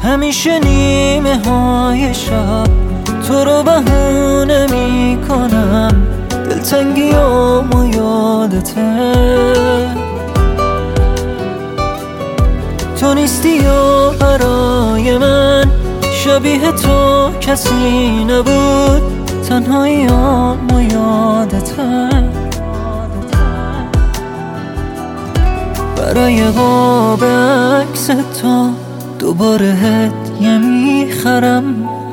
همیشه نیمه های شب تو رو بهونه می کنم، دلتنگیامو یادته. تو نیستی یا برای من، شبیه تو کسی نبود، تنهاییامو یادته. برای قاب عکس تو دوباره هدیه میخرم،